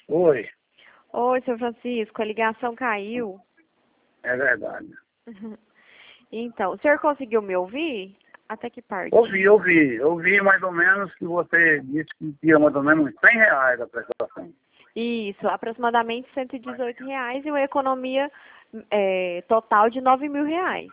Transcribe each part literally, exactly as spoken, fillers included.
Oi, Oi, seu Francisco, a ligação caiu. é verdade. Então, o senhor conseguiu me ouvir? Até que parte? Ouvi, ouvi. Ouvi mais ou menos que você disse que tinha mais ou menos uns cem reais a prestação. Isso, aproximadamente cento e dezoito reais e uma economia é, total de nove mil reais.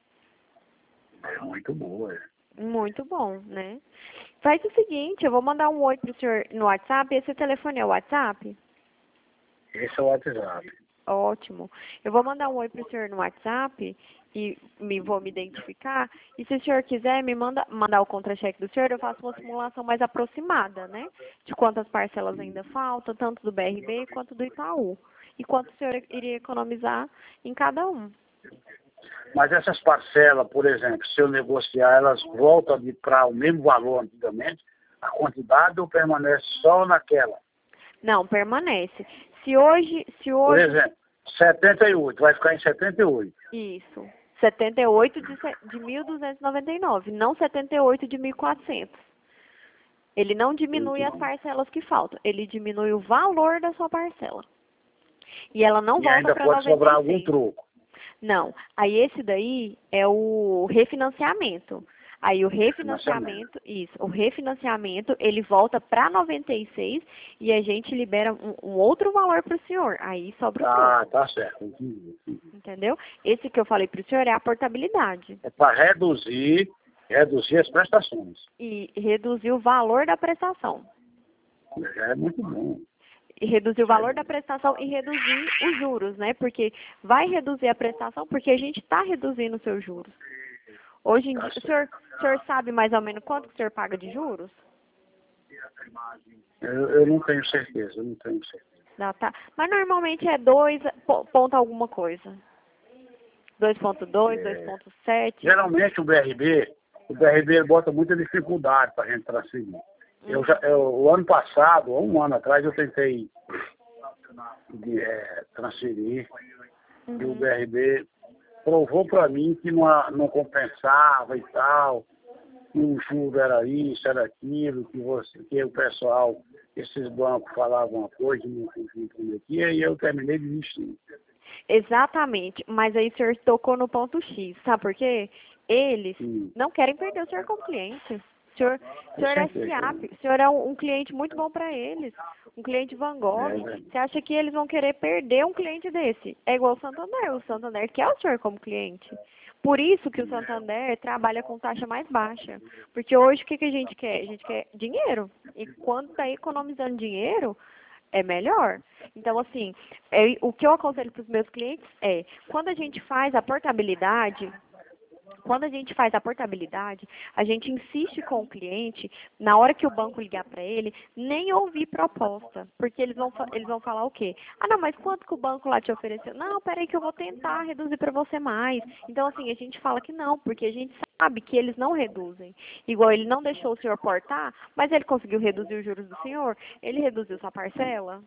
É muito boa. é. Muito bom, né? Faz o seguinte, eu vou mandar um oi pro senhor no WhatsApp. Esse telefone é o WhatsApp? Esse é o WhatsApp. Ótimo. Eu vou mandar um oi pro senhor no WhatsApp e me, vou me identificar. E se o senhor quiser me manda, mandar o contra-cheque do senhor, eu faço uma simulação mais aproximada, né? De quantas parcelas ainda faltam, tanto do B R B quanto do Itaú. E quanto o senhor iria economizar em cada um. Mas essas parcelas, por exemplo, se eu negociar, elas voltam para o mesmo valor antigamente? A quantidade ou permanece só naquela? Não, permanece. Se hoje, se Por hoje, exemplo, setenta e oito, vai ficar em setenta e oito. isso, setenta e oito de, se- de mil duzentos e noventa e nove, não setenta e oito de mil e quatrocentos. Ele não diminui as parcelas que faltam, ele diminui o valor da sua parcela. E ela não E volta ainda para pode sobrar algum noventa e seis. troco. Não, aí esse daí é o refinanciamento. Aí o refinanciamento, isso, o refinanciamento, ele volta para noventa e seis e a gente libera um, um outro valor para o senhor. Aí sobra o troco. Ah, tá certo. Entendi, entendi. Entendeu? Esse que eu falei para o senhor é a portabilidade. É para reduzir, reduzir as prestações. E reduzir o valor da prestação. É muito bom. E reduzir o valor da prestação e reduzir os juros, né? Porque vai reduzir a prestação porque a gente está reduzindo os seus juros. Hoje em Tá dia, o certo. senhor, o senhor sabe mais ou menos quanto que o senhor paga de juros? Eu, eu não tenho certeza, eu não tenho certeza. Não, tá. Mas normalmente é dois po- ponto alguma coisa. dois ponto dois, dois É, ponto sete. geralmente o B R B, o B R B ele bota muita dificuldade para a gente transferir. Eu já, eu, o ano passado, ou um ano atrás, eu tentei de, é, transferir e o Uhum. B R B provou para mim que não, a- não compensava e tal, que o juro era isso, era aquilo, que, você, que o pessoal, esses bancos falavam uma coisa e não não prometia, e eu terminei desistindo. Exatamente. Mas aí o senhor tocou no ponto X. Sabe por quê? Eles Sim, não querem perder o senhor como cliente. O senhor, o com senhor é certeza. SIAP. O senhor é um, um cliente muito bom para eles. Um cliente Van Gogh. É, né? Você acha que eles vão querer perder um cliente desse? É igual o Santander. O Santander quer o senhor como cliente. Por isso que o Santander trabalha com taxa mais baixa. Porque hoje o que, que a gente quer? A gente quer dinheiro. E quando está economizando dinheiro, é melhor. Então, assim, é, o que eu aconselho para os meus clientes é, quando a gente faz a portabilidade, quando a gente faz a portabilidade, a gente insiste com o cliente, na hora que o banco ligar para ele, nem ouvir proposta, porque eles vão, fa- eles vão falar o quê? Ah, não, mas quanto que o banco lá te ofereceu? Não, peraí que eu vou tentar reduzir para você mais. Então, assim, a gente fala que não, porque a gente sabe que eles não reduzem. Igual ele não deixou o senhor portar, mas ele conseguiu reduzir os juros do senhor? Ele reduziu sua parcela?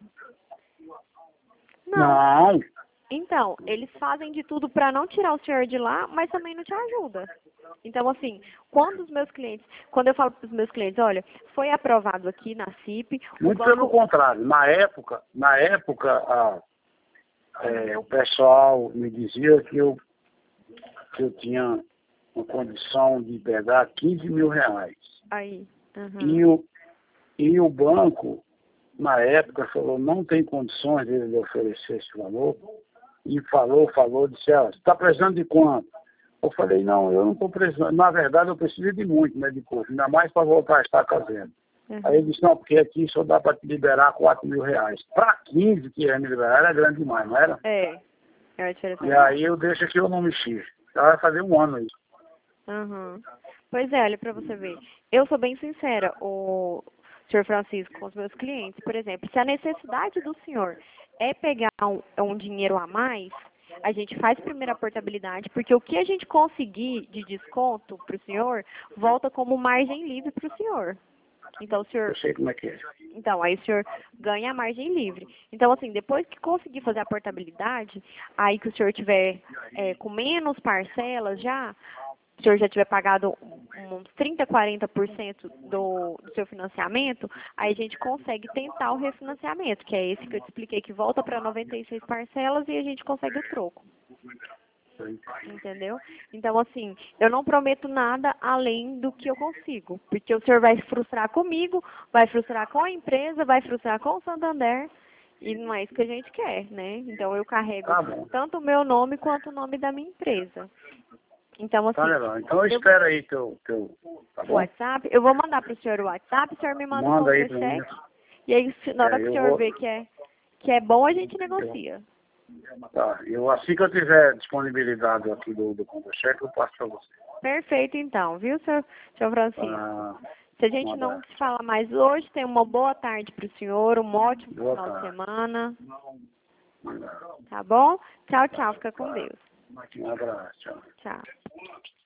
Não. Não, Então, eles fazem de tudo para não tirar o senhor de lá, mas também não te ajuda. Então, assim, quando os meus clientes, quando eu falo para os meus clientes, olha, foi aprovado aqui na C I P, o muito pelo banco. contrário. Na época, na época a, é, o pessoal me dizia que eu, que eu tinha uma condição de pegar quinze mil reais. Aí. Uhum. E o, e o banco, na época, falou, não tem condições dele de oferecer esse valor. E falou, falou, disse, ah, você está precisando de quanto? Eu falei, não, eu não estou precisando. Na verdade, eu preciso de muito, né, de curso, ainda mais para voltar a estar casando. Uhum. Aí ele disse, não, porque aqui só dá para te liberar quatro mil reais. Para quinze que ia me liberar, era grande demais, não era? É. É a diferença. E aí eu deixo que eu não mexi. Já vai fazer um ano isso. Uhum. Pois é, olha para você ver. Eu sou bem sincera, o senhor Francisco, com os meus clientes, por exemplo, se a necessidade do senhor é pegar um, um dinheiro a mais, a gente faz primeiro a portabilidade, porque o que a gente conseguir de desconto para o senhor, volta como margem livre para o senhor. Então, o senhor, Eu sei como é que é. então, aí o senhor ganha a margem livre. Então, assim, depois que conseguir fazer a portabilidade, aí que o senhor tiver é, com menos parcelas já, o senhor já tiver pagado uns trinta, quarenta por cento do, do seu financiamento, aí a gente consegue tentar o refinanciamento, que é esse que eu te expliquei, que volta para noventa e seis parcelas e a gente consegue o troco. Entendeu? Então, assim, eu não prometo nada além do que eu consigo, porque o senhor vai se frustrar comigo, vai frustrar com a empresa, vai frustrar com o Santander, e não é isso que a gente quer, né? Então, eu carrego Tá tanto o meu nome quanto o nome da minha empresa. Então, assim... Tá legal. Então, eu espero aí teu... teu tá bom? WhatsApp, eu vou mandar para o senhor o WhatsApp, o senhor me manda, Manda o aí pra mim. contra-cheque, e aí, se- na hora É, que o eu senhor vou... vê que é, que é bom, a gente negocia. Tá, eu, assim que eu tiver disponibilidade aqui do, do contra-cheque, eu passo para você. Perfeito, então, viu, senhor, senhor Francisco? Ah, Se a gente um não abraço. se fala mais hoje, tenha uma boa tarde para o senhor, um ótimo Boa final de tarde. semana, Um abraço. tá bom? Tchau, tchau, fica com Deus. Um abraço. Tchau. Tchau.